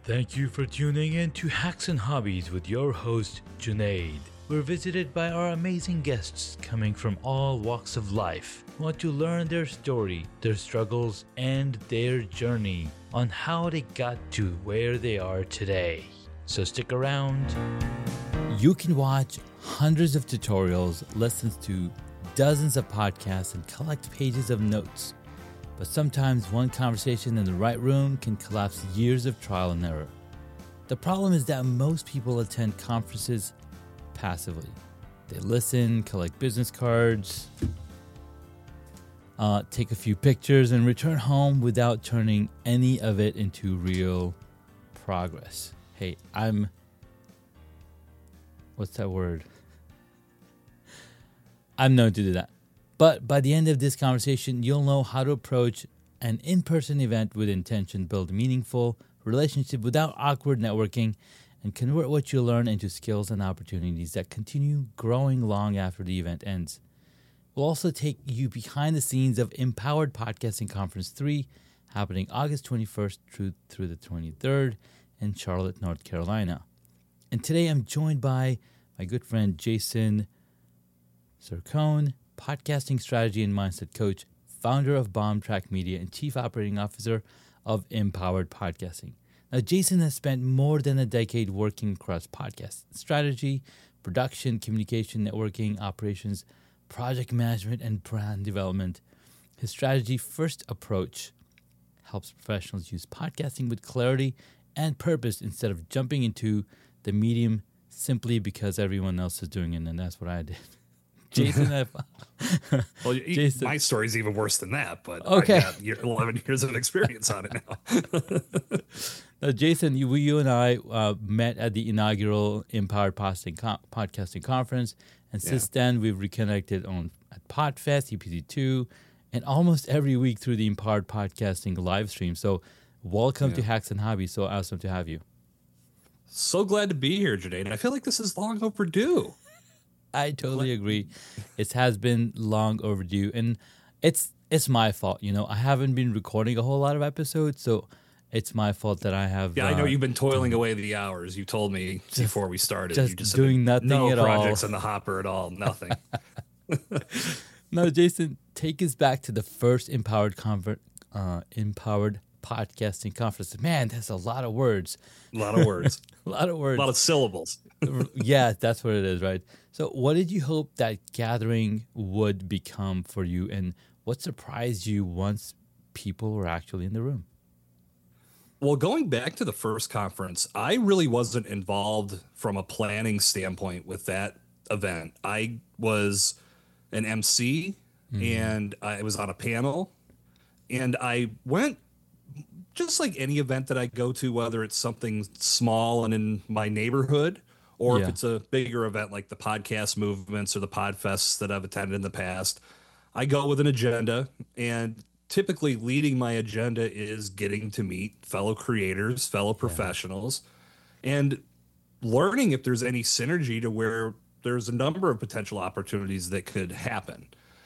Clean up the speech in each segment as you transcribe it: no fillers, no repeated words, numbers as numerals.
Thank you for tuning in to Hacks and Hobbies with your host, Junaid. We're visited by our amazing guests coming from all walks of life who want to learn their story, their struggles, and their journey on how they got to where they are today. So stick around. You can watch hundreds of tutorials, listen to dozens of podcasts, and collect pages of notes. But sometimes one conversation in the right room can collapse years of trial and error. The problem is that most people attend conferences passively. They listen, collect business cards, take a few pictures, and return home without turning any of it into real progress. Hey, what's that word? I'm known to do that. But by the end of this conversation, you'll know how to approach an in-person event with intention, build meaningful relationship without awkward networking, and convert what you learn into skills and opportunities that continue growing long after the event ends. We'll also take you behind the scenes of Empowered Podcasting Conference 3, happening August 21st through the 23rd in Charlotte, North Carolina. And today I'm joined by my good friend Jason Cercone, podcasting strategy and mindset coach, founder of Bomb Track Media, and chief operating officer of Empowered Podcasting. Now, Jason has spent more than a decade working across podcast strategy, production, communication, networking, operations, project management, and brand development. His strategy-first approach helps professionals use podcasting with clarity and purpose instead of jumping into the medium simply because everyone else is doing it, and that's what I did. Jason, Jason, my story's even worse than that, but okay. I got 11 years of experience on it now. Now, Jason, you and I met at the inaugural Empowered Podcasting Conference, and since then we've reconnected at PodFest, EPC2, and almost every week through the Empowered Podcasting live stream. So welcome to Hacks and Hobbies. So awesome to have you. So glad to be here, Junaid. I feel like this is long overdue. I totally agree. It has been long overdue, and it's my fault. You know, I haven't been recording a whole lot of episodes, so it's my fault that I have. Yeah, I know you've been toiling away the hours. You told me before we started. Just you just doing nothing no at all. No projects in the hopper at all. Nothing. No, Jason, take us back to the first Empowered Podcasting Conference. Man, that's a lot of words. A lot of words. A lot of syllables. Yeah, that's what it is, right? So what did you hope that gathering would become for you, and what surprised you once people were actually in the room? Well, going back to the first conference, I really wasn't involved from a planning standpoint with that event. I was an MC, and I was on a panel, and I went just like any event that I go to, whether it's something small and in my neighborhood, or if it's a bigger event like the podcast movements or the podfests that I've attended in the past. I go with an agenda, and typically leading my agenda is getting to meet fellow creators, fellow professionals, and learning if there's any synergy to where there's a number of potential opportunities that could happen.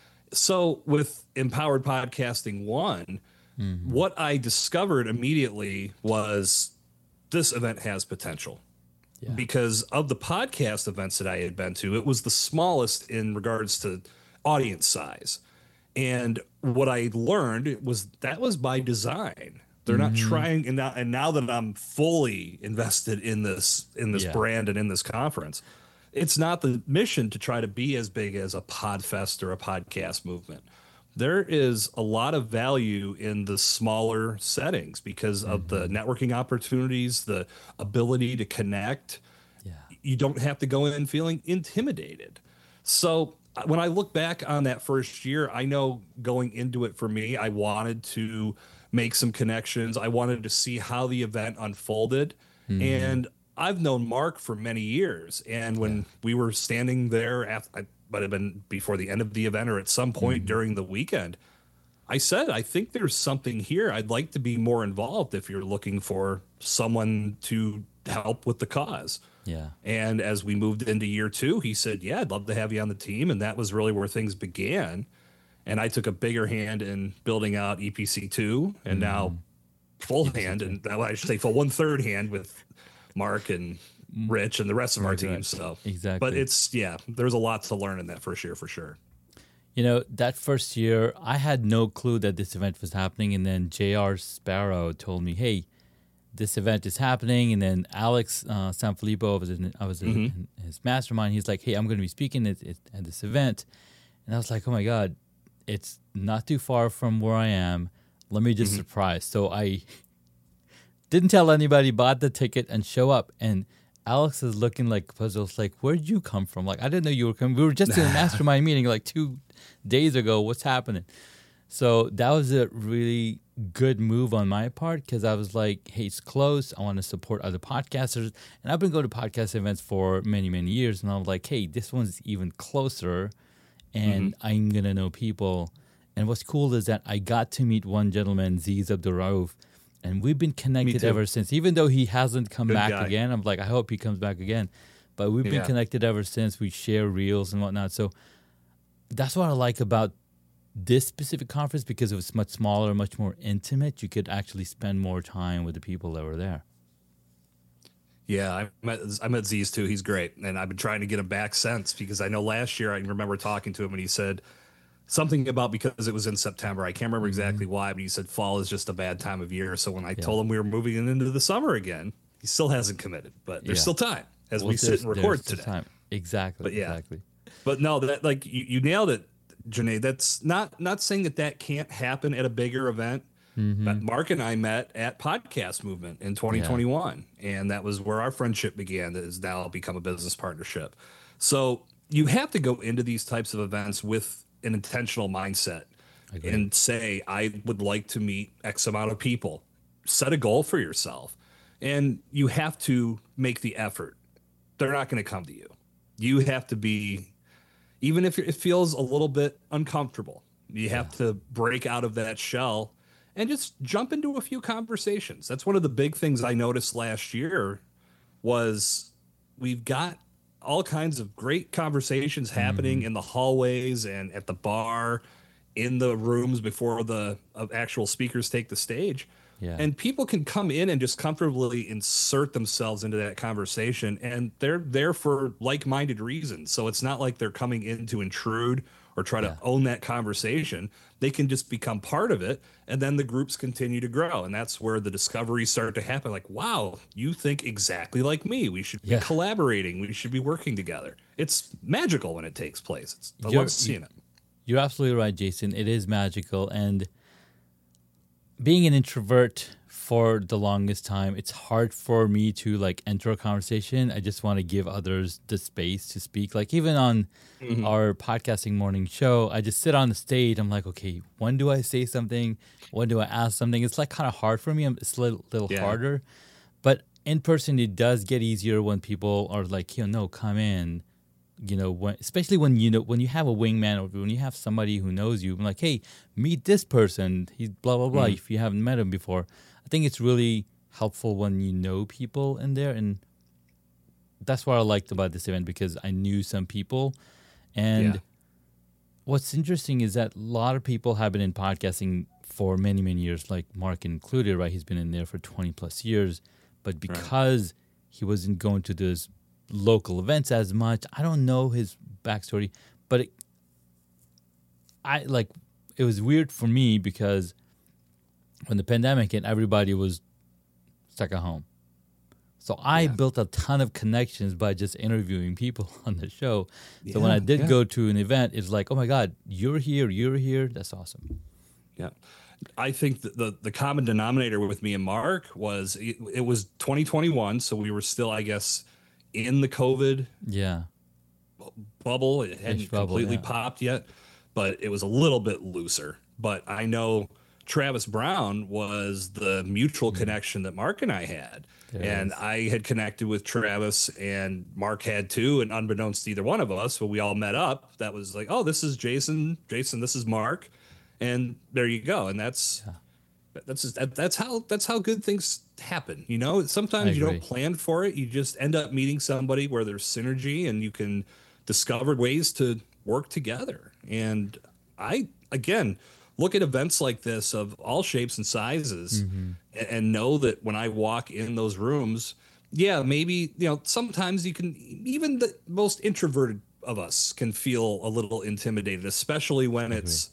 So with Empowered Podcasting 1, what I discovered immediately was this event has potential. Because of the podcast events that I had been to, it was the smallest in regards to audience size. And what I learned was that was by design. They're not trying, and now that I'm fully invested in this brand and in this conference, it's not the mission to try to be as big as a PodFest or a podcast movement. There is a lot of value in the smaller settings because of the networking opportunities, the ability to connect. You don't have to go in feeling intimidated. So when I look back on that first year, I know going into it for me, I wanted to make some connections. I wanted to see how the event unfolded. And I've known Mark for many years. And when we were standing there might have been before the end of the event or at some point during the weekend, I said, I think there's something here. I'd like to be more involved if you're looking for someone to help with the cause. Yeah. And as we moved into year 2, he said, I'd love to have you on the team. And that was really where things began. And I took a bigger hand in building out EPC2 and now full hand, and I should say full 1/3 hand with Mark and Rich and the rest of our team. So exactly. But there's a lot to learn in that first year for sure. That first year, I had no clue that this event was happening. And then J.R. Sparrow told me, hey, this event is happening. And then Alex Sanfilippo, I was in his mastermind. He's like, hey, I'm going to be speaking at this event. And I was like, oh, my God, it's not too far from where I am. Let me just surprise. So I didn't tell anybody, bought the ticket, and show up. And Alex is looking like puzzles, like, where'd you come from? Like, I didn't know you were coming. We were just in a mastermind meeting like 2 days ago. What's happening? So that was a really good move on my part because I was like, hey, it's close. I want to support other podcasters. And I've been going to podcast events for many, many years. And I was like, hey, this one's even closer and I'm going to know people. And what's cool is that I got to meet one gentleman, Ziz Abdurraouf, and we've been connected ever since. Even though he hasn't come back again, I'm like, I hope he comes back again. But we've been connected ever since. We share reels and whatnot. So that's what I like about this specific conference because it was much smaller, much more intimate. You could actually spend more time with the people that were there. Yeah, I met Ziz too. He's great. And I've been trying to get him back since because I know last year I remember talking to him and he said something about because it was in September. I can't remember exactly why, but he said fall is just a bad time of year. So when I told him we were moving into the summer again, he still hasn't committed, but there's still time as we sit and record today. Time. Exactly. But exactly. But no, that like you nailed it, Janae. That's not saying that can't happen at a bigger event. But Mark and I met at Podcast Movement in 2021, and that was where our friendship began. That has now become a business partnership. So you have to go into these types of events with an intentional mindset and say, I would like to meet X amount of people. Set a goal for yourself, and you have to make the effort. They're not going to come to you. You have to be, even if it feels a little bit uncomfortable, you have to break out of that shell and just jump into a few conversations. That's one of the big things I noticed last year was we've got all kinds of great conversations happening in the hallways and at the bar, in the rooms before the actual speakers take the stage. Yeah. And people can come in and just comfortably insert themselves into that conversation, and they're there for like-minded reasons. So it's not like they're coming in to intrude or try to own that conversation. They can just become part of it, and then the groups continue to grow. And that's where the discoveries start to happen. Like, wow, you think exactly like me. We should be collaborating. We should be working together. It's magical when it takes place. I love seeing it. You're absolutely right, Jason. It is magical. And being an introvert for the longest time, it's hard for me to like enter a conversation. I just want to give others the space to speak. Like even on our podcasting morning show, I just sit on the stage. I'm like, okay, when do I say something? When do I ask something? It's like kind of hard for me. It's a little harder. But in person, it does get easier when people are like, no, come in. Especially when you have a wingman or when you have somebody who knows you, I'm like, hey, meet this person. He's blah, blah, blah. If you haven't met him before, I think it's really helpful when you know people in there. And that's what I liked about this event because I knew some people. And what's interesting is that a lot of people have been in podcasting for many, many years, like Mark included, right? He's been in there for 20 plus years. But because he wasn't going to those local events as much, I don't know his backstory, but it was weird for me because when the pandemic hit, everybody was stuck at home. So I built a ton of connections by just interviewing people on the show. So when I did go to an event, it's like, oh my God, you're here. That's awesome. Yeah. I think the common denominator with me and Mark was it was 2021. So we were still, I guess, in the COVID bubble. It hadn't completely popped yet, but it was a little bit looser. But I know Travis Brown was the mutual connection that Mark and I had. I had connected with Travis and Mark had too. And unbeknownst to either one of us, when we all met up, that was like, oh, this is Jason. Jason, this is Mark. And there you go. And that's how good things happen. Sometimes you don't plan for it. You just end up meeting somebody where there's synergy and you can discover ways to work together. And I, again, look at events like this of all shapes and sizes, and know that when I walk in those rooms, yeah, maybe, sometimes you can, even the most introverted of us can feel a little intimidated, especially when it's,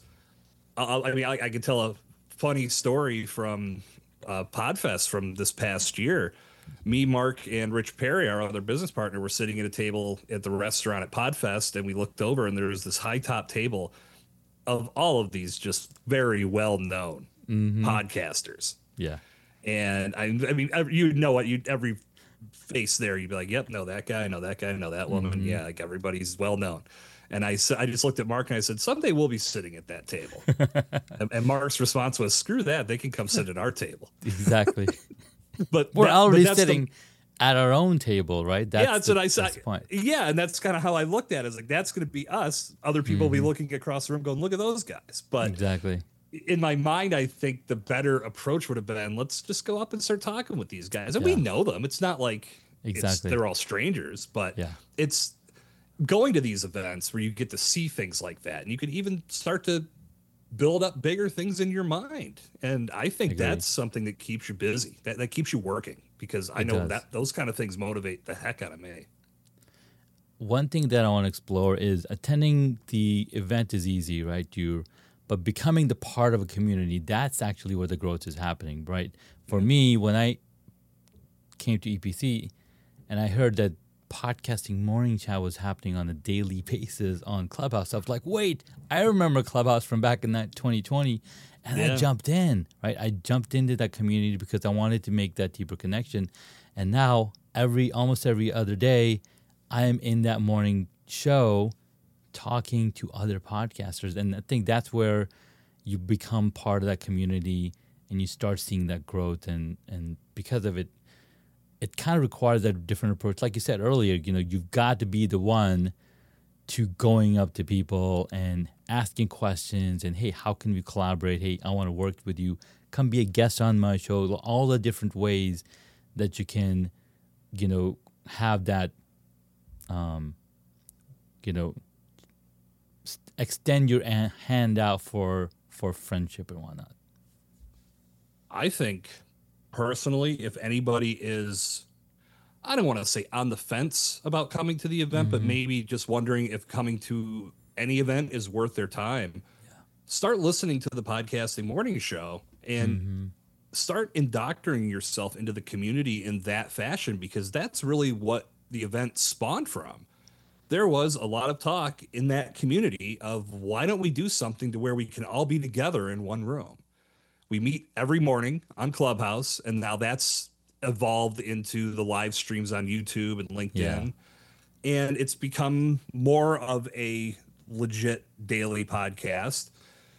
I could tell a funny story from Podfest from this past year. Me, Mark, and Rich Perry, our other business partner, were sitting at a table at the restaurant at Podfest, and we looked over, and there was this high top table of all of these just very well known podcasters. Yeah. And I mean, you know what? Every face there, you'd be like, "Yep, know that guy, know that guy, know that woman." Yeah, like everybody's well known. And I just looked at Mark and I said, "Someday we'll be sitting at that table." and Mark's response was, "Screw that! They can come sit at our table." Exactly. But we're already sitting at our own table, right? That's what I said. Yeah, and that's kind of how I looked at it. It's like, that's going to be us. Other people will be looking across the room going, "Look at those guys." But exactly. In my mind, I think the better approach would have been, let's just go up and start talking with these guys. And we know them. It's not like they're all strangers, but it's going to these events where you get to see things like that. And you can even start to build up bigger things in your mind. And I think that's something that keeps you busy, that keeps you working, because I know that those kind of things motivate the heck out of me. One thing that I want to explore is attending the event is easy, right? But becoming the part of a community, that's actually where the growth is happening, right? For me, when I came to EPC and I heard that podcasting morning chat was happening on a daily basis on Clubhouse, I was like, wait, I remember Clubhouse from back in that 2020, and I jumped in, right? I jumped into that community because I wanted to make that deeper connection. And now almost every other day, I am in that morning show talking to other podcasters. And I think that's where you become part of that community and you start seeing that growth. And because of it, it kind of requires a different approach. Like you said earlier, you've got to be the one to going up to people and asking questions and, hey, how can we collaborate? Hey, I want to work with you. Come be a guest on my show. All the different ways that you can, have that, extend your hand out for friendship and whatnot. I think personally, if anybody is, I don't want to say on the fence about coming to the event, but maybe just wondering if coming to any event is worth their time, start listening to the Podcasting Morning Show and start indoctrinating yourself into the community in that fashion, because that's really what the event spawned from. There was a lot of talk in that community of, why don't we do something to where we can all be together in one room? We meet every morning on Clubhouse, and now that's evolved into the live streams on YouTube and LinkedIn. And it's become more of a legit daily podcast.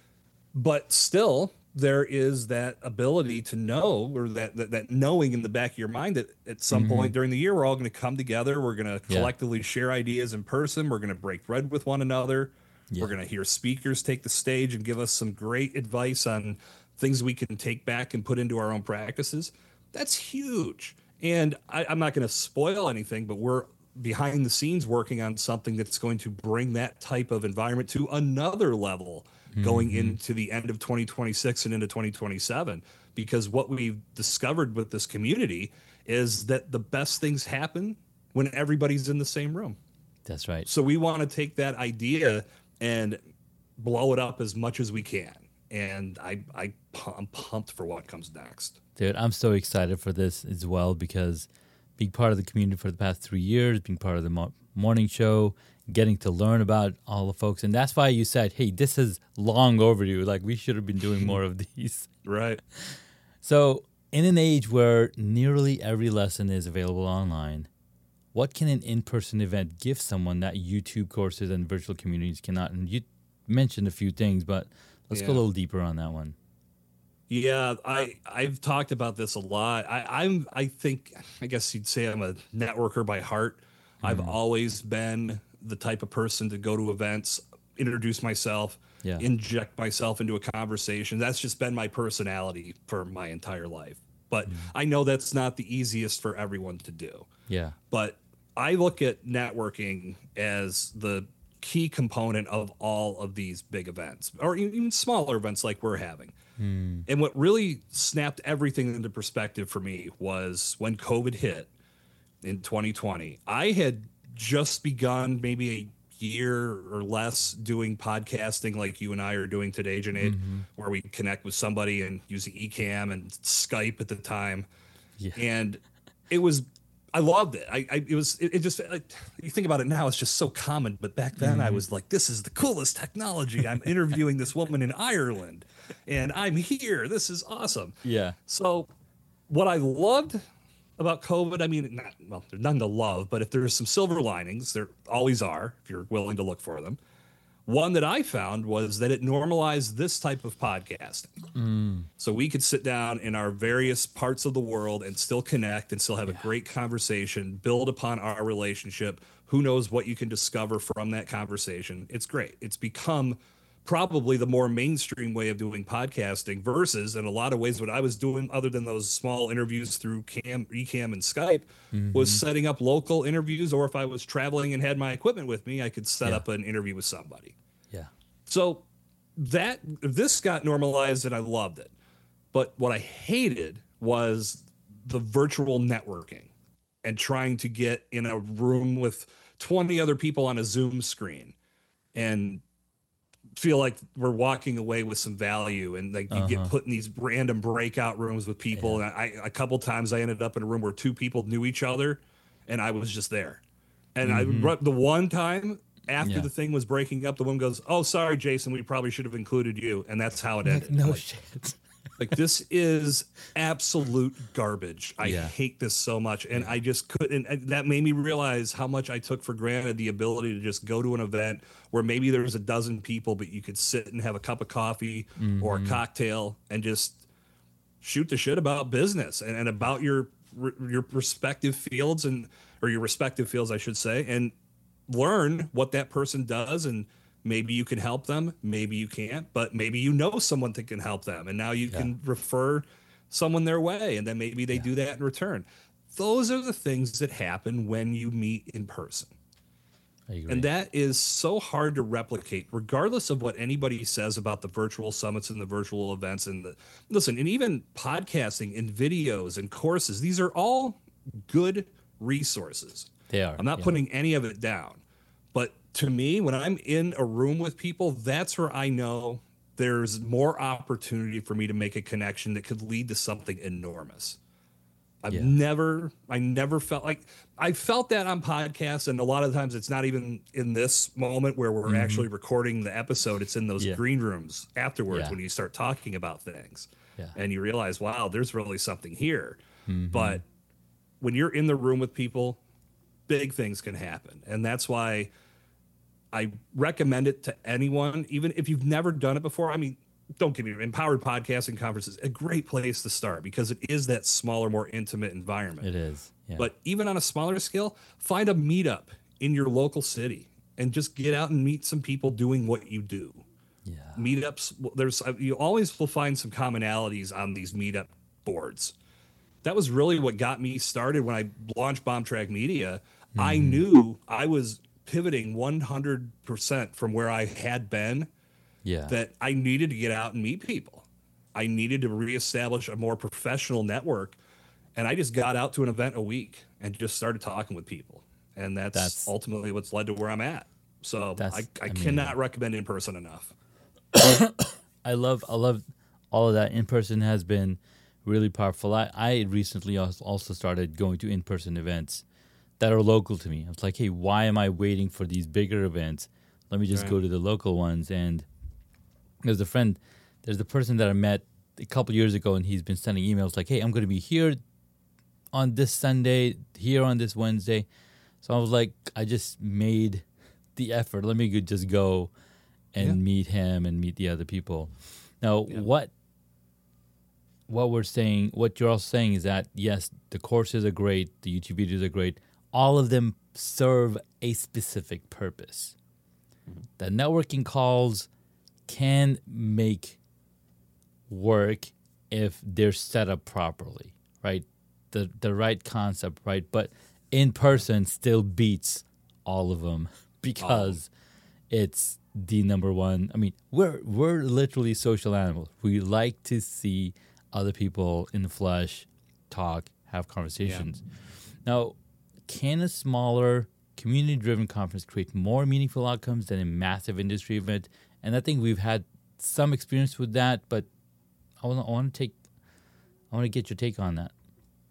But still, there is that ability to know, or that knowing in the back of your mind, that at some point during the year, we're all going to come together. We're going to collectively share ideas in person. We're going to break bread with one another. We're going to hear speakers take the stage and give us some great advice on things we can take back and put into our own practices. That's huge. And I'm not going to spoil anything, but we're behind the scenes working on something that's going to bring that type of environment to another level going into the end of 2026 and into 2027. Because what we've discovered with this community is that the best things happen when everybody's in the same room. That's right. So we want to take that idea and blow it up as much as we can. And I'm pumped for what comes next. Dude, I'm so excited for this as well, because being part of the community for the past 3 years, being part of the morning show, getting to learn about all the folks. And that's why you said, hey, this is long overdue. Like, we should have been doing more of these. Right. So in an age where nearly every lesson is available online, what can an in-person event give someone that YouTube courses and virtual communities cannot? And you mentioned a few things, but let's go a little deeper on that one. Yeah, I've talked about this a lot. I guess you'd say I'm a networker by heart. I've always been the type of person to go to events, introduce myself, inject myself into a conversation. That's just been my personality for my entire life. But I know that's not the easiest for everyone to do. Yeah. But I look at networking as the key component of all of these big events, or even smaller events like we're having. And what really snapped everything into perspective for me was when COVID hit in 2020. I had just begun maybe a year or less doing podcasting like you and I are doing today, Junaid, where we connect with somebody and using Ecamm and Skype at the time. Yeah. And I loved it. It just, like, you think about it now, it's just so common. But back then I was like, this is the coolest technology. I'm interviewing this woman in Ireland and I'm here. This is awesome. Yeah. So what I loved about COVID, I mean, there's none to love, but if there's some silver linings, there always are, if you're willing to look for them. One that I found was that it normalized this type of podcasting. So we could sit down in our various parts of the world and still connect and still have a great conversation, build upon our relationship. Who knows what you can discover from that conversation? It's great. It's become probably the more mainstream way of doing podcasting versus, in a lot of ways, what I was doing other than those small interviews through Ecamm and Skype was setting up local interviews, or if I was traveling and had my equipment with me, I could set up an interview with somebody. Yeah. So this got normalized and I loved it. But what I hated was the virtual networking and trying to get in a room with 20 other people on a Zoom screen and feel like we're walking away with some value, and like you get put in these random breakout rooms with people. And I a couple times I ended up in a room where two people knew each other and I was just there. And the one time after the thing was breaking up, the woman goes, "Oh, sorry, Jason, we probably should have included you." And that's how it ended. No shit. Like, this is absolute garbage. I hate this so much. And I just couldn't. And that made me realize how much I took for granted the ability to just go to an event where maybe there's a dozen people, but you could sit and have a cup of coffee or a cocktail and just shoot the shit about business and about your respective fields or your respective fields, I should say, and learn what that person does. And maybe you can help them, maybe you can't, but maybe you know someone that can help them, and now you can refer someone their way, and then maybe they do that in return. Those are the things that happen when you meet in person. I agree. And that is so hard to replicate, regardless of what anybody says about the virtual summits and the virtual events. And and even podcasting and videos and courses, these are all good resources. They are. I'm not putting any of it down. But to me, when I'm in a room with people, that's where I know there's more opportunity for me to make a connection that could lead to something enormous. I never felt like I felt that on podcasts, and a lot of times it's not even in this moment where we're actually recording the episode. It's in those green rooms afterwards when you start talking about things, and you realize, wow, there's really something here. But when you're in the room with people, big things can happen, and that's why I recommend it to anyone, even if you've never done it before. I mean, don't get me wrong, Empowered Podcasting Conference is a great place to start because it is that smaller, more intimate environment. It is. Yeah. But even on a smaller scale, find a meetup in your local city and just get out and meet some people doing what you do. Yeah. Meetups, you always will find some commonalities on these meetup boards. That was really what got me started when I launched Bomb Track Media. I knew I was pivoting 100% from where I had been, that I needed to get out and meet people. I needed to reestablish a more professional network. And I just got out to an event a week and just started talking with people. And that's ultimately what's led to where I'm at. So I cannot recommend in person enough. I love all of that. In person has been really powerful. I recently also started going to in-person events that are local to me. I was like, hey, why am I waiting for these bigger events? Let me just go to the local ones. And there's the person that I met a couple years ago, and he's been sending emails like, hey, I'm going to be here on this Sunday, here on this Wednesday. So I was like, I just made the effort. Let me just go and meet him and meet the other people. Now, what we're saying, what you're also saying is that, yes, the courses are great, the YouTube videos are great. All of them serve a specific purpose. The networking calls can make work if they're set up properly, right? The right concept, right? But in person still beats all of them because it's the number one. I mean, we're literally social animals. We like to see other people in the flesh, talk, have conversations. Now, can a smaller community-driven conference create more meaningful outcomes than a massive industry event? And I think we've had some experience with that, but I want to get your take on that.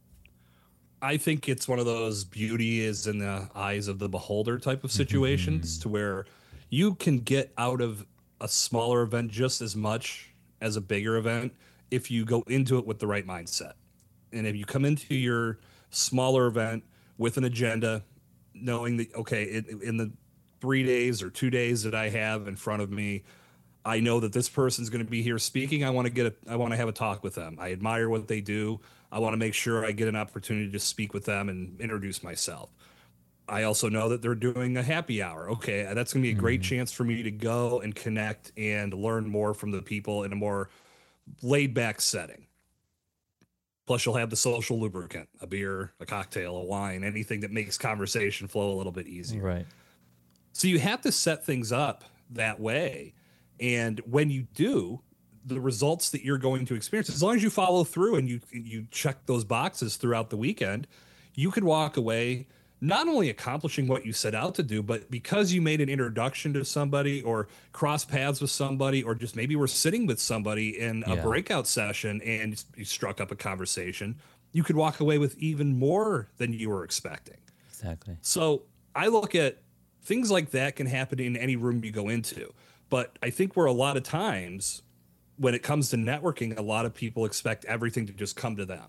I think it's one of those beauty is in the eyes of the beholder type of situations to where you can get out of a smaller event just as much as a bigger event if you go into it with the right mindset. And if you come into your smaller event with an agenda, knowing that, okay, in the 3 days or 2 days that I have in front of me, I know that this person's going to be here speaking. I want to have a talk with them. I admire what they do. I want to make sure I get an opportunity to speak with them and introduce myself. I also know that they're doing a happy hour. Okay, that's going to be a great chance for me to go and connect and learn more from the people in a more laid back setting. Plus, you'll have the social lubricant, a beer, a cocktail, a wine, anything that makes conversation flow a little bit easier. Right. So you have to set things up that way. And when you do, the results that you're going to experience, as long as you follow through and you check those boxes throughout the weekend, you could walk away not only accomplishing what you set out to do, but because you made an introduction to somebody or cross paths with somebody, or just maybe we're sitting with somebody in a breakout session and you struck up a conversation, you could walk away with even more than you were expecting. Exactly. So I look at things like that can happen in any room you go into. But I think where a lot of times when it comes to networking, a lot of people expect everything to just come to them.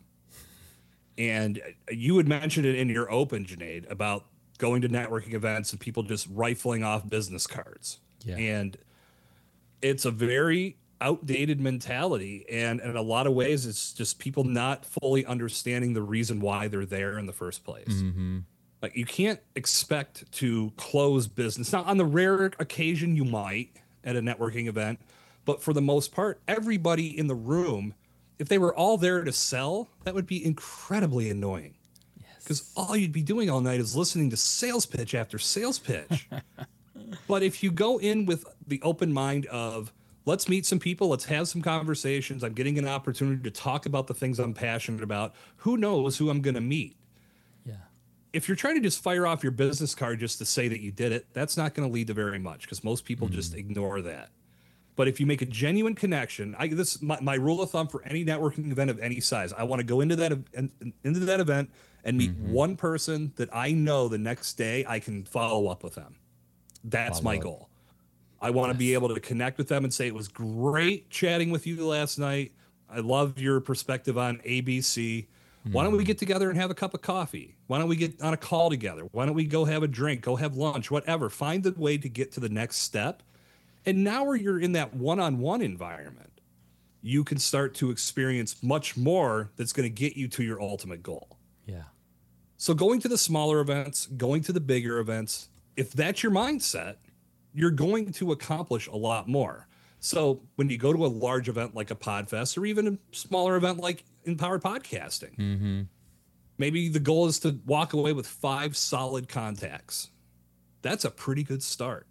And you had mentioned it in your open, Junaid, about going to networking events and people just rifling off business cards. Yeah. And it's a very outdated mentality. And in a lot of ways, it's just people not fully understanding the reason why they're there in the first place. Mm-hmm. Like, you can't expect to close business. Now, on the rare occasion you might at a networking event, but for the most part, everybody in the room, if they were all there to sell, that would be incredibly annoying. Because all you'd be doing all night is listening to sales pitch after sales pitch. But if you go in with the open mind of, let's meet some people, let's have some conversations, I'm getting an opportunity to talk about the things I'm passionate about, who knows who I'm going to meet? Yeah. If you're trying to just fire off your business card just to say that you did it, that's not going to lead to very much, because most people just ignore that. But if you make a genuine connection, my rule of thumb for any networking event of any size, I want to go into that event and meet one person that I know the next day I can follow up with them. That's my goal. I want to be able to connect with them and say, it was great chatting with you last night. I love your perspective on ABC. Why don't we get together and have a cup of coffee? Why don't we get on a call together? Why don't we go have a drink, go have lunch, whatever. Find the way to get to the next step. And now where you're in that one-on-one environment, you can start to experience much more that's going to get you to your ultimate goal. Yeah. So going to the smaller events, going to the bigger events, if that's your mindset, you're going to accomplish a lot more. So when you go to a large event like a PodFest, or even a smaller event like Empowered Podcasting, maybe the goal is to walk away with 5 solid contacts. That's a pretty good start.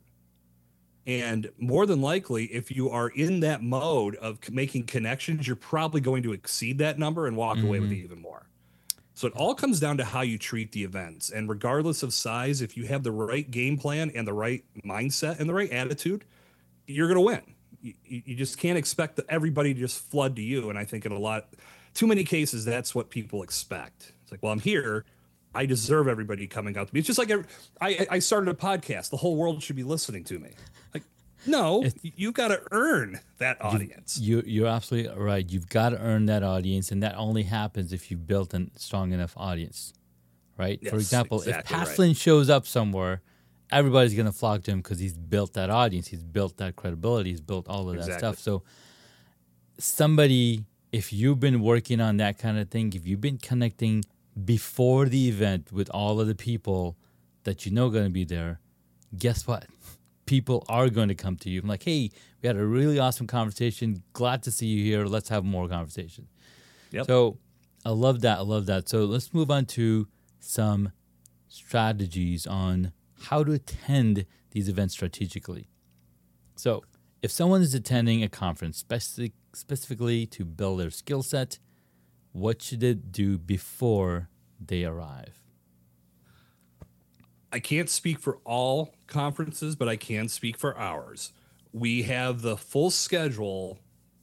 And more than likely, if you are in that mode of making connections, you're probably going to exceed that number and walk away with even more. So it all comes down to how you treat the events. And regardless of size, if you have the right game plan and the right mindset and the right attitude, you're going to win. You just can't expect everybody to just flood to you. And I think in too many cases, that's what people expect. It's like, well, I'm here. I deserve everybody coming out to me. It's just like I started a podcast. The whole world should be listening to me. Like, no, you've got to earn that audience. You're absolutely right. You've got to earn that audience, and that only happens if you've built a strong enough audience, right? Yes, for example, exactly if Pat Flynn shows up somewhere, everybody's going to flock to him because he's built that audience. He's built that credibility. He's built all of that stuff. So somebody, if you've been working on that kind of thing, if you've been connecting before the event with all of the people that you know are going to be there, guess what? People are going to come to you. I'm like, hey, we had a really awesome conversation. Glad to see you here. Let's have more conversation. Yep. So I love that. So let's move on to some strategies on how to attend these events strategically. So, if someone is attending a conference specifically to build their skill set, what should they do before they arrive? I can't speak for all conferences, but I can speak for ours. We have the full schedule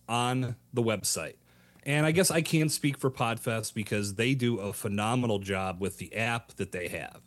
on the website. And I guess I can speak for Podfest because they do a phenomenal job with the app that they have.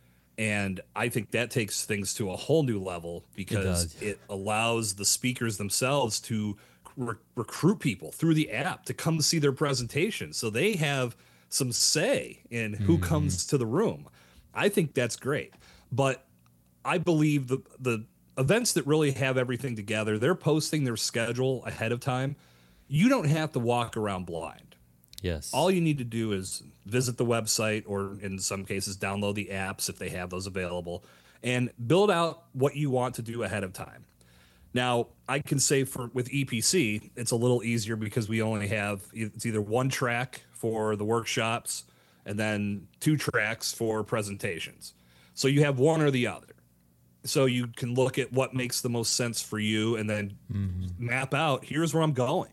And I think that takes things to a whole new level because it allows the speakers themselves to recruit people through the app to come see their presentation. So they have some say in who comes to the room. I think that's great. But I believe the events that really have everything together, they're posting their schedule ahead of time. You don't have to walk around blind. Yes. All you need to do is visit the website or in some cases download the apps if they have those available and build out what you want to do ahead of time. Now, I can say with EPC, it's a little easier because we only have it's either one track for the workshops and then 2 tracks for presentations. So you have one or the other. So you can look at what makes the most sense for you and then map out, here's where I'm going.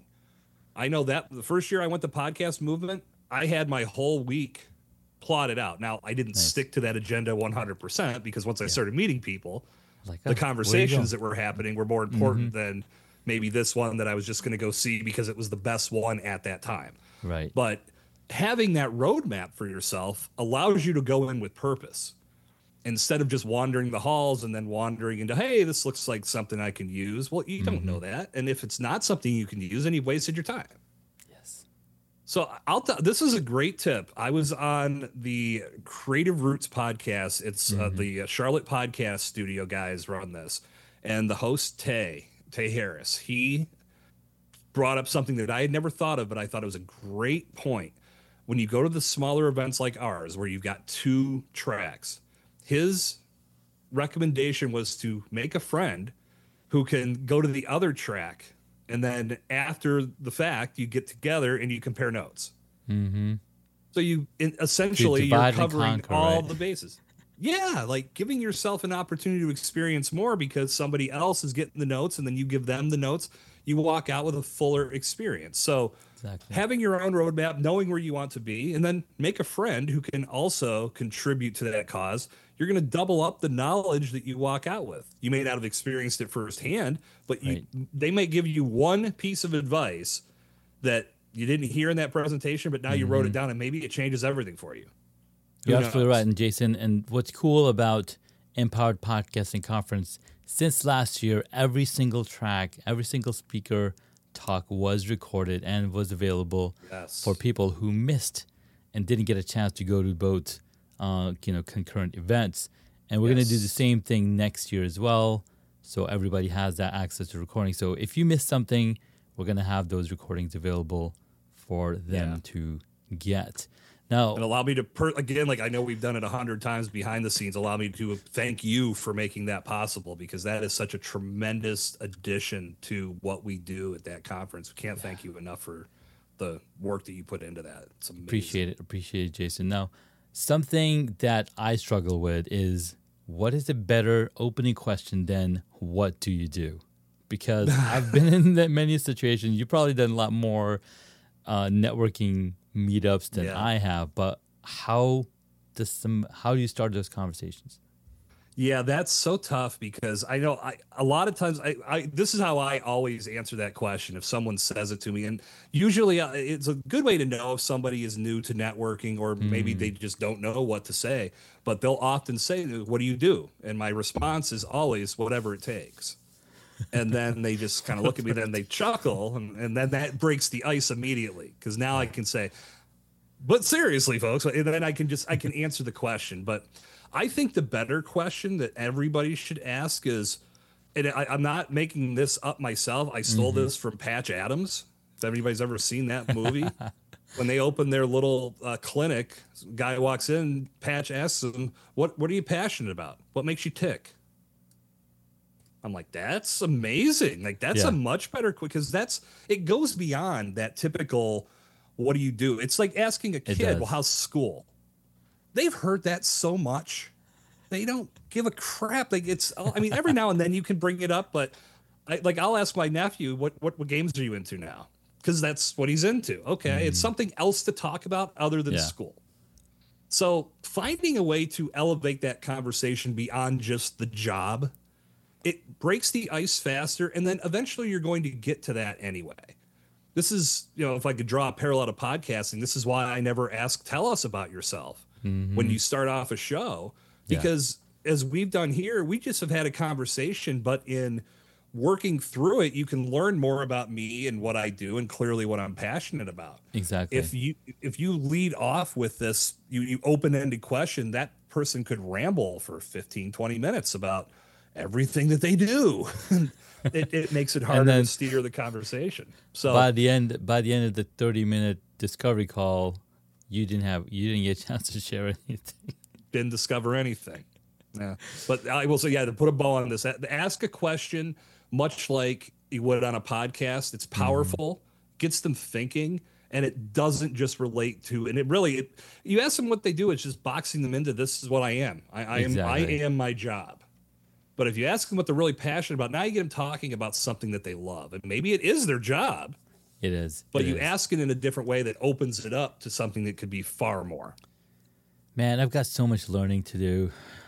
I know that the first year I went to Podcast Movement, I had my whole week plotted out. Now, I didn't stick to that agenda 100% because once I started meeting people, the conversations that were happening were more important than maybe this one that I was just going to go see because it was the best one at that time. Right. But having that roadmap for yourself allows you to go in with purpose instead of just wandering the halls and then wandering into, hey, this looks like something I can use. Well, you don't know that. And if it's not something you can use, then you've wasted your time. Yes. So this is a great tip. I was on the Creative Roots podcast. It's the Charlotte Podcast Studio guys run this. And the host, Tay Harris, he brought up something that I had never thought of, but I thought it was a great point. When you go to the smaller events like ours, where you've got 2 tracks, his recommendation was to make a friend who can go to the other track. And then after the fact, you get together and you compare notes. So essentially you're covering all the bases. Yeah, like giving yourself an opportunity to experience more because somebody else is getting the notes and then you give them the notes. You walk out with a fuller experience. So having your own roadmap, knowing where you want to be, and then make a friend who can also contribute to that cause. You're going to double up the knowledge that you walk out with. You may not have experienced it firsthand, but they may give you one piece of advice that you didn't hear in that presentation, but now you wrote it down and maybe it changes everything for you. You're absolutely right. And Jason, and what's cool about Empowered Podcasting Conference, since last year, every single track, every single speaker talk was recorded and was available for people who missed and didn't get a chance to go to both concurrent events. And we're going to do the same thing next year as well. So everybody has that access to recording. So if you missed something, we're going to have those recordings available for them to get. Now, and allow me to, again, like I know we've done it 100 times behind the scenes, allow me to thank you for making that possible because that is such a tremendous addition to what we do at that conference. We can't thank you enough for the work that you put into that. It's amazing. Appreciate it, Jason. Now, something that I struggle with is what is a better opening question than what do you do? Because I've been in that many situations. You've probably done a lot more networking meetups than I have, but how do you start those conversations? Yeah, that's so tough because I know a lot of times this is how I always answer that question if someone says it to me. And usually it's a good way to know if somebody is new to networking or maybe they just don't know what to say. But they'll often say, what do you do? And my response is always whatever it takes. And then they just kind of look at me, then they chuckle, and then that breaks the ice immediately because now I can say, but seriously, folks, and then I can answer the question. But I think the better question that everybody should ask is, and I'm not making this up myself. I stole this from Patch Adams. If anybody's ever seen that movie, when they open their little clinic, guy walks in, Patch asks him, what are you passionate about? What makes you tick? I'm like, that's amazing. Like, that's a much better, because it goes beyond that typical, what do you do? It's like asking a kid, well, how's school? They've heard that so much they don't give a crap. Like I mean, every now and then you can bring it up, but I'll ask my nephew, what games are you into now? Because that's what he's into. Okay, it's something else to talk about other than school. So finding a way to elevate that conversation beyond just the job, it breaks the ice faster, and then eventually you're going to get to that anyway. This is, if I could draw a parallel to podcasting, this is why I never ask, tell us about yourself when you start off a show, because as we've done here, we just have had a conversation, but in working through it, you can learn more about me and what I do and clearly what I'm passionate about. Exactly. If you lead off with this, you open-ended question, that person could ramble for 15, 20 minutes about everything that they do. It makes it harder to steer the conversation. So by the end of the 30-minute discovery call, you didn't get a chance to share anything. Didn't discover anything. Yeah. But I will say, to put a bow on this, ask a question much like you would on a podcast. It's powerful, gets them thinking, and it doesn't just relate to, and you ask them what they do, it's just boxing them into, this is what I am. I am my job. But if you ask them what they're really passionate about, now you get them talking about something that they love. And maybe it is their job. It is. But you ask it in a different way that opens it up to something that could be far more. Man, I've got so much learning to do.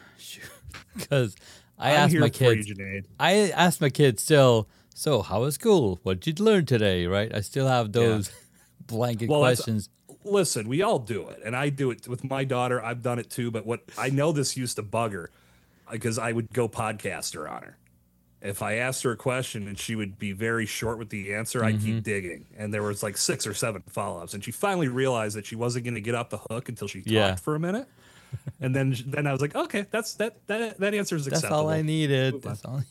Because I asked my kids. I asked my kids still, so how was school? What did you learn today? Right? I still have those blanket questions. Listen, we all do it. And I do it with my daughter. I've done it too. But I know this used to bug her, because I would go podcaster on her. If I asked her a question and she would be very short with the answer, I'd keep digging. And there was like 6 or 7 follow-ups. And she finally realized that she wasn't going to get off the hook until she talked for a minute. And then I was like, okay, that answer is acceptable. That's all I needed. That's all.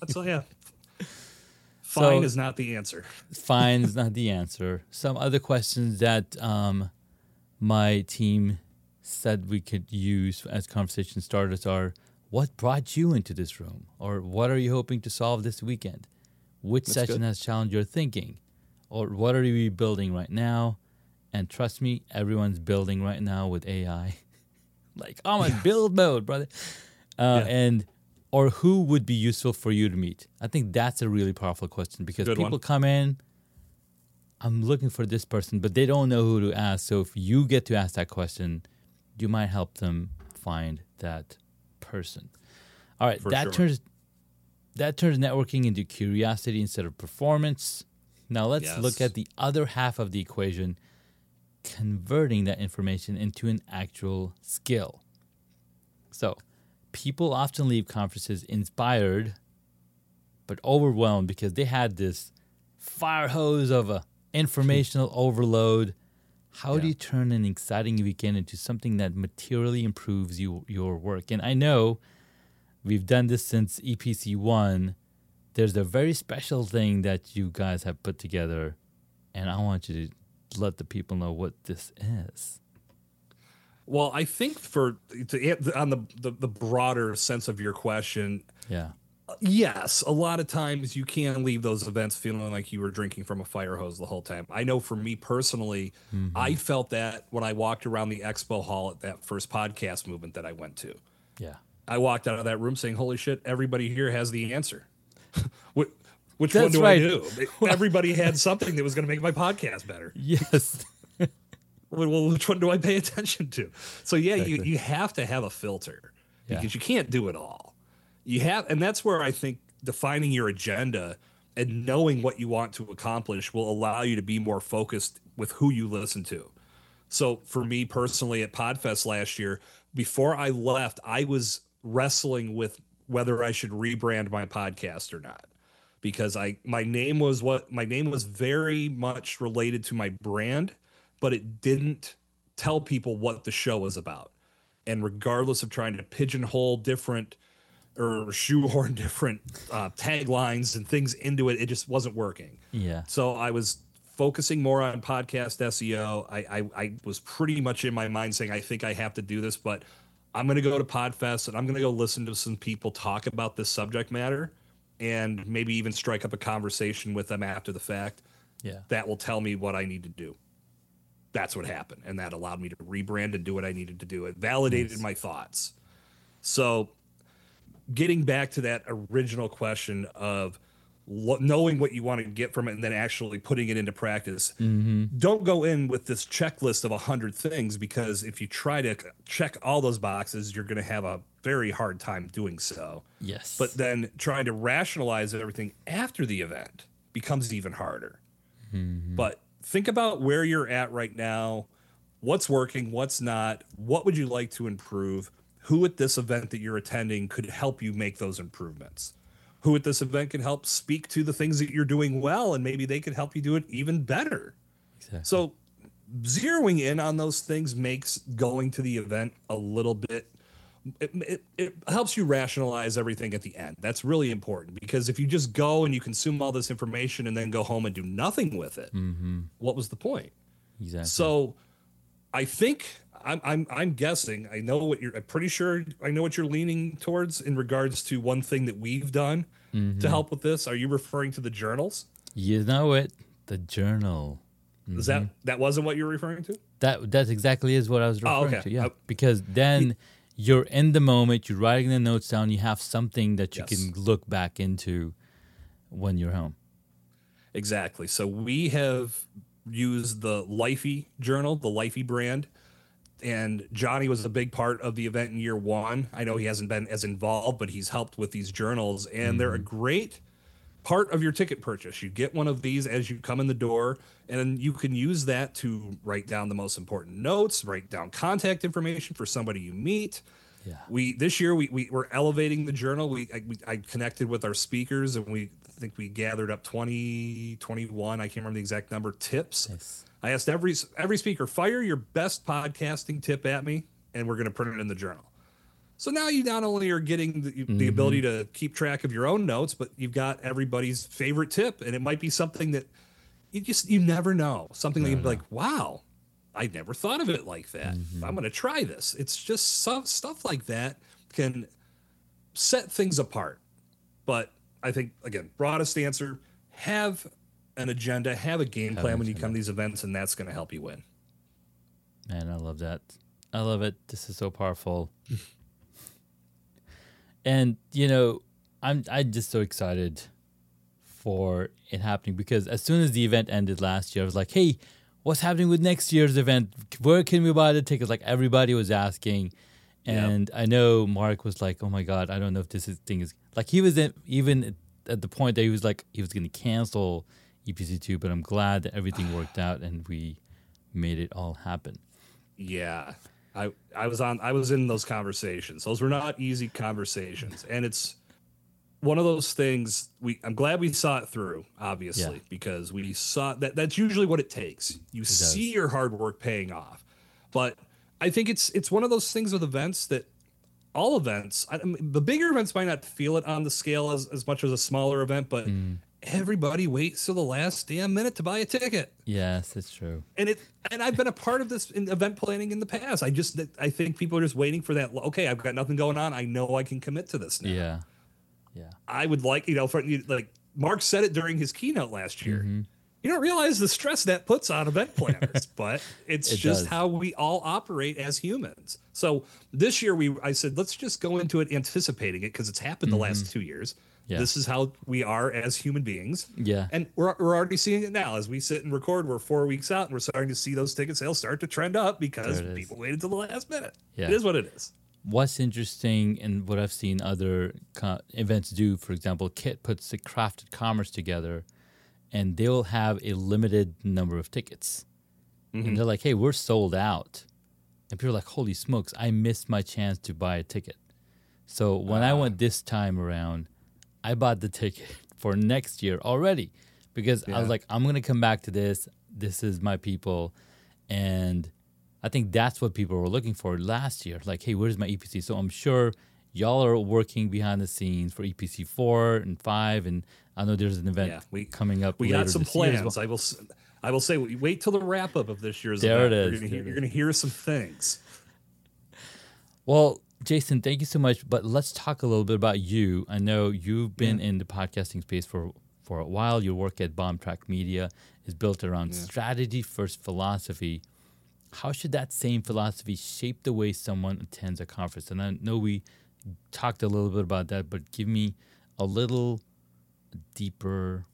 Fine is not the answer. Fine is not the answer. Some other questions that my team said we could use as conversation starters are, what brought you into this room? Or what are you hoping to solve this weekend? Which session has challenged your thinking? Or what are you building right now? And trust me, everyone's building right now with AI. Like, I'm in build mode, brother. Or who would be useful for you to meet? I think that's a really powerful question, because people come in, I'm looking for this person, but they don't know who to ask. So if you get to ask that question, you might help them find that person. All right, that turns networking into curiosity instead of performance. Now let's look at the other half of the equation, converting that information into an actual skill. So people often leave conferences inspired but overwhelmed because they had this fire hose of a informational overload. How do you turn an exciting weekend into something that materially improves your work? And I know we've done this since EPC 1. There's a very special thing that you guys have put together, and I want you to let the people know what this is. Well, I think on the broader sense of your question, yes, a lot of times you can leave those events feeling like you were drinking from a fire hose the whole time. I know for me personally, I felt that when I walked around the expo hall at that first podcast movement that I went to. Yeah. I walked out of that room saying, holy shit, everybody here has the answer. Which one do I do? Everybody had something that was going to make my podcast better. Yes. Well, which one do I pay attention to? So exactly. you have to have a filter because you can't do it all. And that's where I think defining your agenda and knowing what you want to accomplish will allow you to be more focused with who you listen to. So for me personally at PodFest last year, before I left, I was wrestling with whether I should rebrand my podcast or not, because my name was very much related to my brand, but it didn't tell people what the show was about. And regardless of trying to pigeonhole different or shoehorn different taglines and things into it, it just wasn't working. Yeah. So I was focusing more on podcast SEO. I was pretty much in my mind saying, I think I have to do this, but I'm going to go to PodFest and I'm going to go listen to some people talk about this subject matter and maybe even strike up a conversation with them after the fact. Yeah. That will tell me what I need to do. That's what happened. And that allowed me to rebrand and do what I needed to do. It validated my thoughts. So getting back to that original question of knowing what you want to get from it and then actually putting it into practice. Don't go in with this checklist of 100 things, because if you try to check all those boxes, you're going to have a very hard time doing so. Yes. But then trying to rationalize everything after the event becomes even harder. But think about where you're at right now, what's working, what's not, what would you like to improve, who at this event that you're attending could help you make those improvements. Who at this event can help speak to the things that you're doing well, and maybe they can help you do it even better. Exactly. So zeroing in on those things makes going to the event a little bit, it helps you rationalize everything at the end. That's really important, because if you just go and you consume all this information and then go home and do nothing with it, what was the point? Exactly. So I think I'm guessing I'm pretty sure I know what you're leaning towards in regards to one thing that we've done to help with this. Are you referring to the journals? You know it, the journal. Is that wasn't what you're referring to? That's exactly is what I was referring okay. to. Yeah, because then you're in the moment, you're writing the notes down, you have something that you can look back into when you're home. Exactly. So we have used the Lifey journal, the Lifey brand. And Johnny was a big part of the event in year one. I know he hasn't been as involved, but he's helped with these journals, and they're a great part of your ticket purchase. You get one of these as you come in the door, and you can use that to write down the most important notes, write down contact information for somebody you meet. Yeah. This year we're elevating the journal. I connected with our speakers, and I think we gathered up 20, 21, I can't remember the exact number, tips. Nice. I asked every speaker, fire your best podcasting tip at me, and we're going to print it in the journal. So now you not only are getting the ability to keep track of your own notes, but you've got everybody's favorite tip, and it might be something that you never know. Something that you'd be like, wow, I never thought of it like that. I'm going to try this. It's just stuff like that can set things apart. But I think, again, broadest answer, have an agenda, have a game plan when you come to these events, and that's going to help you win. Man, I love that. I love it. This is so powerful. And, I'm just so excited for it happening, because as soon as the event ended last year, I was like, hey, what's happening with next year's event? Where can we buy the tickets? Like, everybody was asking. And I know Mark was like, oh my God, I don't know if this thing is like, he was even at the point that he was like, he was going to cancel EPC2, but I'm glad that everything worked out and we made it all happen. Yeah. I was in those conversations. Those were not easy conversations. And it's one of those things I'm glad we saw it through, obviously, because we saw that's usually what it takes. You see your hard work paying off. But I think it's one of those things with events that all events, the bigger events might not feel it on the scale as much as a smaller event, but everybody waits till the last damn minute to buy a ticket. Yes, it's true. And I've been a part of this in event planning in the past. I think people are just waiting for that. Okay, I've got nothing going on. I know I can commit to this now. Yeah. I would like, like Mark said it during his keynote last year. You don't realize the stress that puts on event planners, but it just does. How we all operate as humans. So this year I said, let's just go into it anticipating it, because it's happened the last 2 years. Yeah. This is how we are as human beings. Yeah. And we're already seeing it now. As we sit and record, we're 4 weeks out, and we're starting to see those ticket sales start to trend up because people waited till the last minute. Yeah. It is what it is. What's interesting, and what I've seen other events do, for example, Kit puts the Crafted Commerce together, and they'll have a limited number of tickets. And they're like, hey, we're sold out. And people are like, holy smokes, I missed my chance to buy a ticket. So when I went this time around, I bought the ticket for next year already, because I was like, I'm going to come back to this. This is my people. And I think that's what people were looking for last year. Like, hey, where's my EPC? So I'm sure y'all are working behind the scenes for EPC 4 and 5. And I know there's an event coming up. We got some plans. Well. I will say, wait till the wrap up of this year's event. There it is. You're going to hear some things. Well, Jason, thank you so much. But let's talk a little bit about you. I know you've been in the podcasting space for a while. Your work at Bomb Track Media is built around strategy-first philosophy. How should that same philosophy shape the way someone attends a conference? And I know we talked a little bit about that, but give me a little deeper,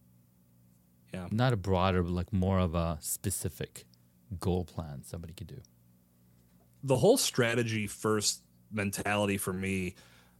not a broader, but like more of a specific goal plan somebody could do. The whole strategy first mentality for me,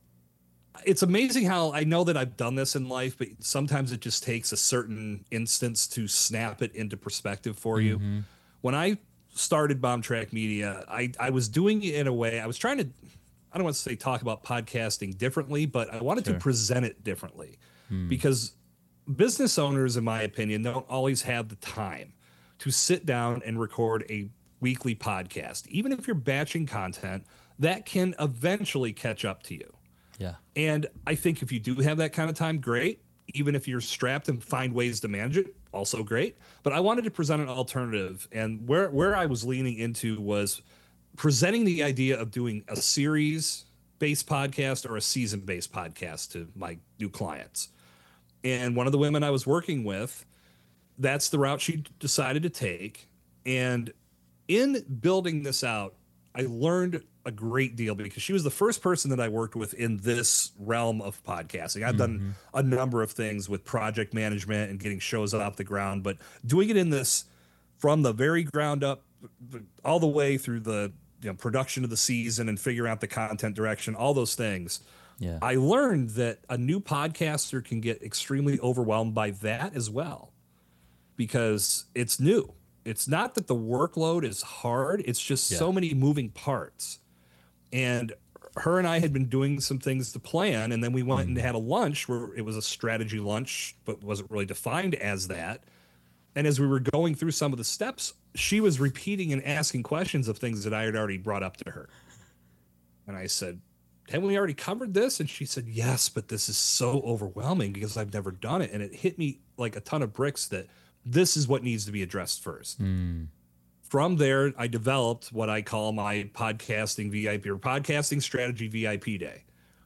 it's amazing how I know that I've done this in life, but sometimes it just takes a certain instance to snap it into perspective for you. When I started Bomb Track Media, I was doing it in a way, I was trying to, I don't want to say talk about podcasting differently, but I wanted to present it differently because business owners, in my opinion, don't always have the time to sit down and record a weekly podcast. Even if you're batching content, that can eventually catch up to you. Yeah. And I think if you do have that kind of time, great. Even if you're strapped and find ways to manage it, also great. But I wanted to present an alternative. And where I was leaning into was presenting the idea of doing a series-based podcast or a season-based podcast to my new clients. And one of the women I was working with, that's the route she decided to take. And in building this out, I learned a great deal because she was the first person that I worked with in this realm of podcasting. I've done a number of things with project management and getting shows off the ground, but doing it in this from the very ground up, all the way through the production of the season and figuring out the content direction, all those things. Yeah. I learned that a new podcaster can get extremely overwhelmed by that as well because it's new. It's not that the workload is hard. It's just so many moving parts. And her and I had been doing some things to plan, and then we went and had a lunch where it was a strategy lunch, but wasn't really defined as that. And as we were going through some of the steps, she was repeating and asking questions of things that I had already brought up to her. And I said, haven't we already covered this? And she said, yes, but this is so overwhelming because I've never done it. And it hit me like a ton of bricks that this is what needs to be addressed first. From there, I developed what I call my podcasting VIP or podcasting strategy VIP day.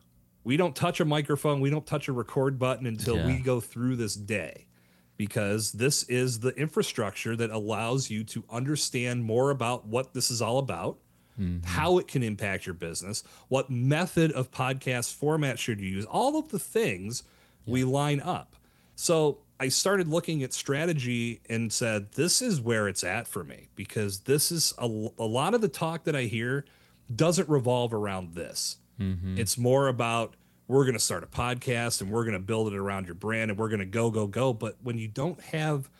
We don't touch a microphone. We don't touch a record button until we go through this day, because this is the infrastructure that allows you to understand more about what this is all about, how it can impact your business, what method of podcast format should you use, all of the things we line up. So I started looking at strategy and said, this is where it's at for me, because this is a lot of the talk that I hear doesn't revolve around this. It's more about, we're going to start a podcast and we're going to build it around your brand and we're going to go. But when you don't have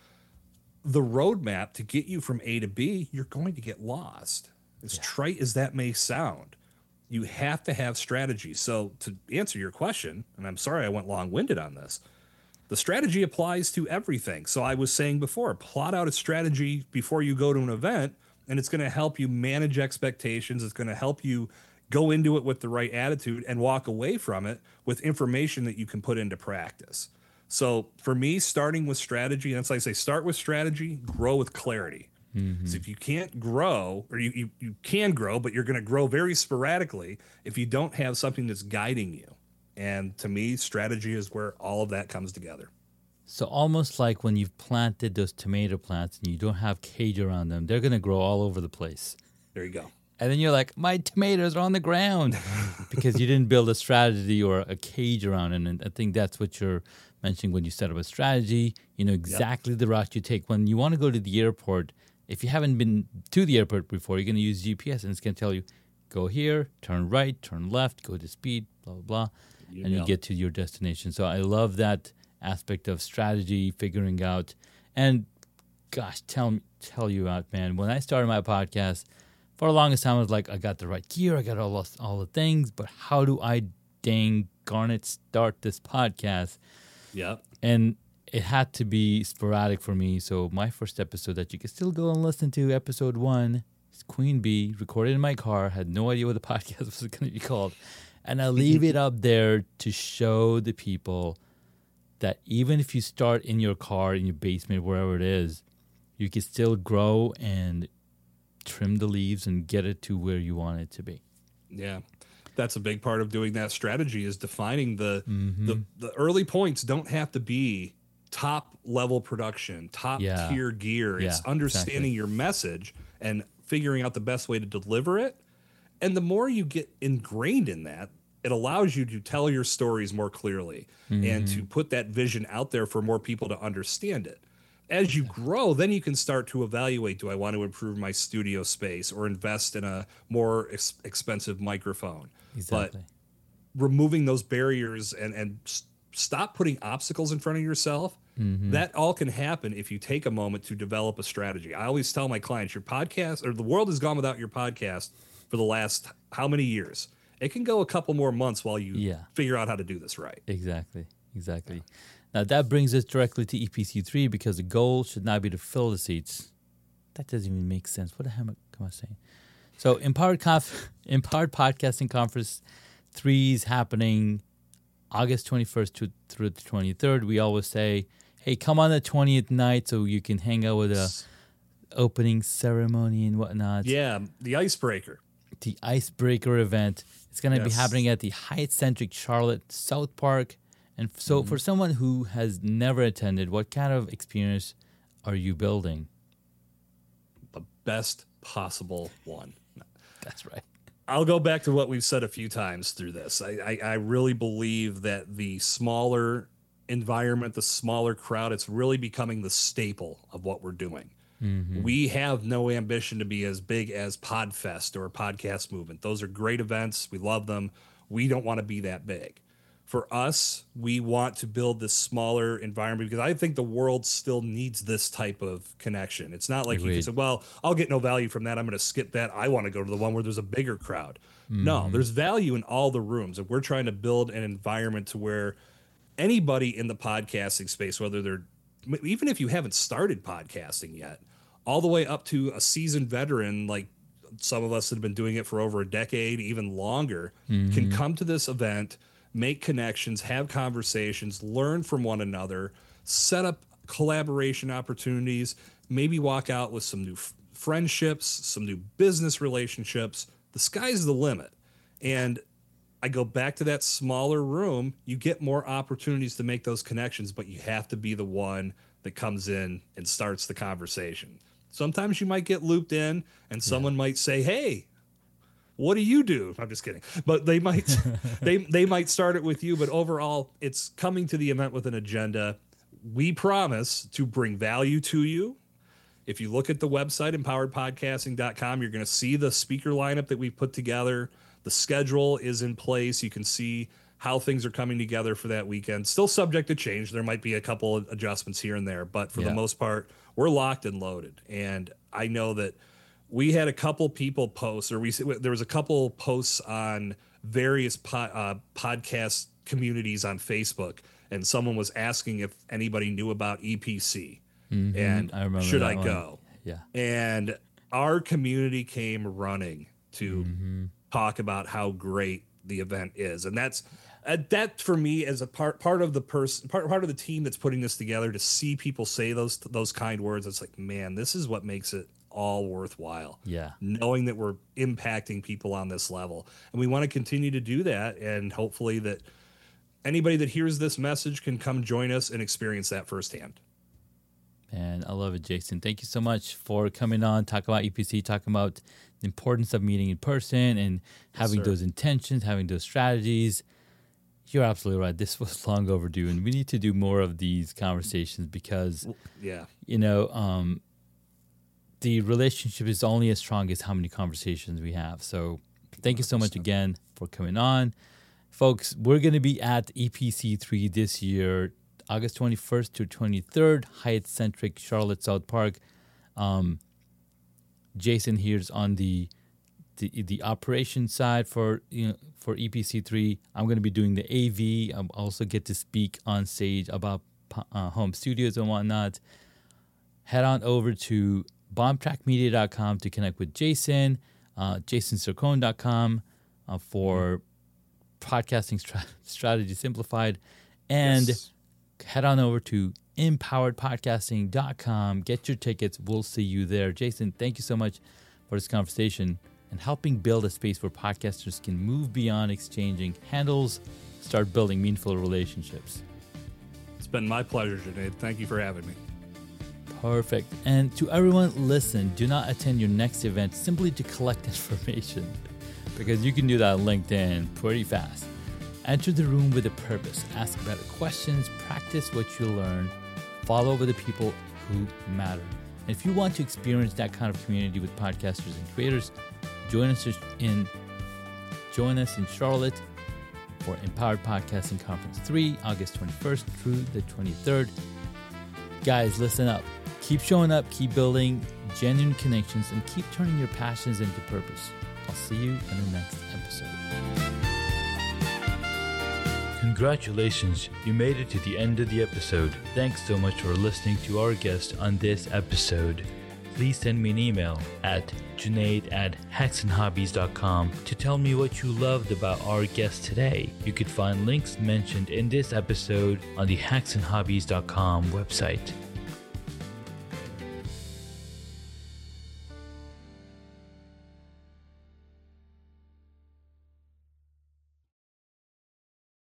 the roadmap to get you from A to B, you're going to get lost. As trite as that may sound, you have to have strategy. So to answer your question, and I'm sorry I went long-winded on this, the strategy applies to everything. So I was saying before, plot out a strategy before you go to an event, and it's going to help you manage expectations. It's going to help you go into it with the right attitude and walk away from it with information that you can put into practice. So for me, starting with strategy, that's like I say, start with strategy, grow with clarity. So if you can't grow, or you can grow, but you're going to grow very sporadically if you don't have something that's guiding you. And to me, strategy is where all of that comes together. So almost like when you've planted those tomato plants and you don't have cage around them, they're going to grow all over the place. There you go. And then you're like, my tomatoes are on the ground because you didn't build a strategy or a cage around it. And I think that's what you're mentioning when you set up a strategy. You know exactly the route you take. When you want to go to the airport, if you haven't been to the airport before, you're going to use GPS and it's going to tell you, go here, turn right, turn left, go to speed, blah, blah, blah. And you get to your destination. So I love that aspect of strategy, figuring out. And gosh, tell you out, man. When I started my podcast, for the longest time, I was like, I got the right gear, I got all the things, but how do I dang garnet start this podcast? Yeah. And it had to be sporadic for me. So my first episode that you can still go and listen to, episode 1, is Queen Bee, recorded in my car, had no idea what the podcast was going to be called. And I leave it up there to show the people that even if you start in your car, in your basement, wherever it is, you can still grow and trim the leaves and get it to where you want it to be. Yeah. That's a big part of doing that strategy, is defining the early points don't have to be top level production, top tier gear. It's understanding your message and figuring out the best way to deliver it. And the more you get ingrained in that, it allows you to tell your stories more clearly and to put that vision out there for more people to understand it. As you grow, then you can start to evaluate, do I want to improve my studio space or invest in a more expensive microphone? Exactly. But removing those barriers and stop putting obstacles in front of yourself, that all can happen if you take a moment to develop a strategy. I always tell my clients, your podcast, or the world has gone without your podcast for the last how many years? It can go a couple more months while you figure out how to do this right. Exactly. Now, that brings us directly to EPC3 because the goal should not be to fill the seats. That doesn't even make sense. What the hell am I saying? So, Empowered Podcasting Conference 3 is happening August 21st through the 23rd. We always say, hey, come on the 20th night so you can hang out with a opening ceremony and whatnot. Yeah, the icebreaker. The icebreaker event. It's going to be happening at the Hyatt-centric Charlotte South Park. And so for someone who has never attended, what kind of experience are you building? The best possible one. That's right. I'll go back to what we've said a few times through this. I really believe that the smaller environment, the smaller crowd, it's really becoming the staple of what we're doing. We have no ambition to be as big as Podfest or Podcast Movement. Those are great events. We love them. We don't want to be that big. For us, we want to build this smaller environment because I think the world still needs this type of connection. It's not like you can say, well, I'll get no value from that. I'm going to skip that. I want to go to the one where there's a bigger crowd. No, there's value in all the rooms. And we're trying to build an environment to where anybody in the podcasting space, whether they're, even if you haven't started podcasting yet, all the way up to a seasoned veteran, like some of us that have been doing it for over a decade, even longer, can come to this event, make connections, have conversations, learn from one another, set up collaboration opportunities, maybe walk out with some new friendships, some new business relationships. The sky's the limit. And I go back to that smaller room, you get more opportunities to make those connections, but you have to be the one that comes in and starts the conversation. Sometimes you might get looped in and someone might say, hey, what do you do? I'm just kidding. But they might they might start it with you. But overall, it's coming to the event with an agenda. We promise to bring value to you. If you look at the website, empoweredpodcasting.com, you're going to see the speaker lineup that we put together. The schedule is in place. You can see how things are coming together for that weekend. Still subject to change. There might be a couple of adjustments here and there. But for the most part, we're locked and loaded. And I know that we had a couple people post, or there was a couple posts on various podcast communities on Facebook, and someone was asking if anybody knew about EPC, and I remember should that I one. go? Yeah. And our community came running to talk about how great the event is, and that for me as a part of the part of the team that's putting this together, to see people say those kind words, it's like, man, this is what makes it all worthwhile. Yeah. Knowing that we're impacting people on this level. And we want to continue to do that. And hopefully that anybody that hears this message can come join us and experience that firsthand. And I love it, Jason. Thank you so much for coming on, talking about EPC, talking about the importance of meeting in person and having those intentions, having those strategies. You're absolutely right. This was long overdue, and we need to do more of these conversations because, the relationship is only as strong as how many conversations we have. So thank you so much again for coming on. Folks, we're going to be at EPC3 this year, August 21st to 23rd, Hyatt-centric Charlotte South Park. Jason here's on the operation side for EPC3. I'm going to be doing the AV. I'll also get to speak on stage about home studios and whatnot. Head on over to bombtrackmedia.com to connect with Jason, jasonsircone.com for podcasting strategy simplified, and head on over to empoweredpodcasting.com. Get your tickets. We'll see you there. Jason, thank you so much for this conversation and helping build a space where podcasters can move beyond exchanging handles, start building meaningful relationships. It's been my pleasure, Junaid. Thank you for having me. Perfect. And to everyone, listen, do not attend your next event simply to collect information. because you can do that on LinkedIn pretty fast. Enter the room with a purpose. Ask better questions, practice what you learn, follow with the people who matter. And if you want to experience that kind of community with podcasters and creators, join us in Charlotte for Empowered Podcasting Conference 3, August 21st through the 23rd. Guys, listen up. Keep showing up, keep building genuine connections, and keep turning your passions into purpose. I'll see you in the next episode. Congratulations, you made it to the end of the episode. Thanks so much for listening to our guest on this episode. Please send me an email at junaid@hacksandhobbies.com to tell me what you loved about our guest today. You could find links mentioned in this episode on the hacksandhobbies.com website.